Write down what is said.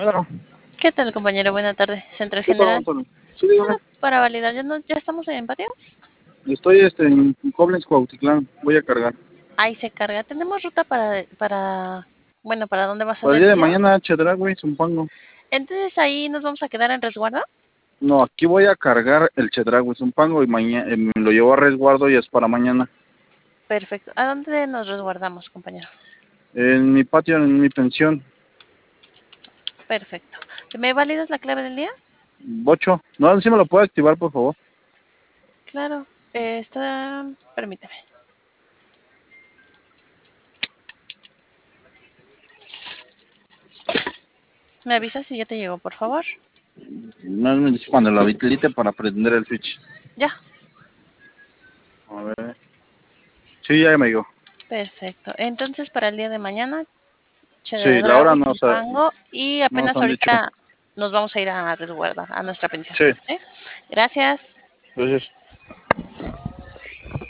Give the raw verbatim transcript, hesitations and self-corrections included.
Bueno, ¿Qué tal, compañero? Buena tarde. Central ¿qué tal, General. Antonio? Sí, dígame. Solo para validar, ¿ya, no, ya estamos en patio? Estoy este, en Koblenz, Cuautitlán. Voy a cargar. Ahí se carga. ¿Tenemos ruta para, para, bueno, para dónde va a Para salir el día el de video? mañana, Chedraui, Zumpango. Entonces ahí nos vamos a quedar en resguardo. No, aquí voy a cargar el Chedraui, Zumpango y mañana eh, lo llevo a resguardo y es para mañana. Perfecto. ¿A dónde nos resguardamos, compañero? En mi patio, en mi pensión. Perfecto. ¿Me validas la clave del día? Ocho. No, si me lo puede activar, por favor. Claro. Eh, está... Permíteme. ¿Me avisas si ya te llegó, por favor? No me dice cuando lo habilite para prender el switch. Ya. A ver. Sí, ya me llegó. Perfecto. Entonces para el día de mañana, Sí, la hora Chedraui, no, o sea, Zumpango, y no nos apenas han dicho. ahorita nos vamos a ir a resguardo, a nuestra pensión. Sí. ¿Eh? Gracias. Entonces,